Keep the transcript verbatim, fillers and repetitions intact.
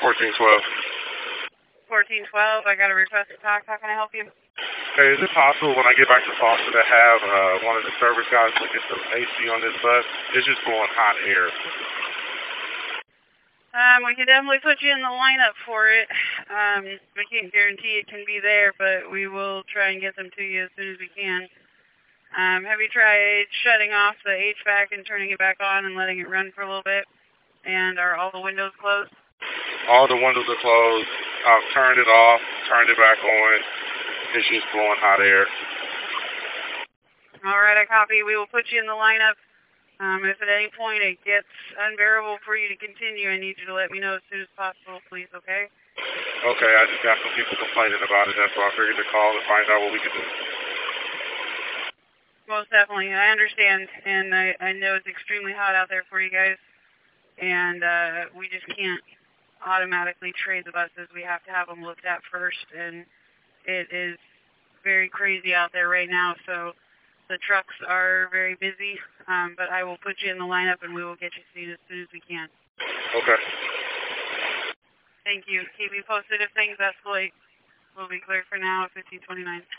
fourteen twelve. fourteen twelve, I got a request to talk. How can I help you? Hey, is it possible when I get back to Foster to have uh, one of the service guys look at some A C on this bus? It's just blowing hot air. Um, we can definitely put you in the lineup for it. Um, we can't guarantee it can be there, but we will try and get them to you as soon as we can. Um, have you tried shutting off the H V A C and turning it back on and letting it run for a little bit? And are all the windows closed? All the windows are closed. I've turned it off, turned it back on. It's just blowing hot air. All right, I copy. We will put you in the lineup. Um, if at any point it gets unbearable for you to continue, I need you to let me know as soon as possible, please, okay? Okay, I just got some people complaining about it. That's why I figured to call and find out what we could do. Most definitely. I understand, and I, I know it's extremely hot out there for you guys, and uh, we just can't automatically trade the buses. We have to have them looked at first, and it is very crazy out there right now, so the trucks are very busy, um, but I will put you in the lineup and we will get you seen as soon as we can. Okay. Thank you. Keep me posted if things escalate. We'll be clear for now at fifteen twenty-nine.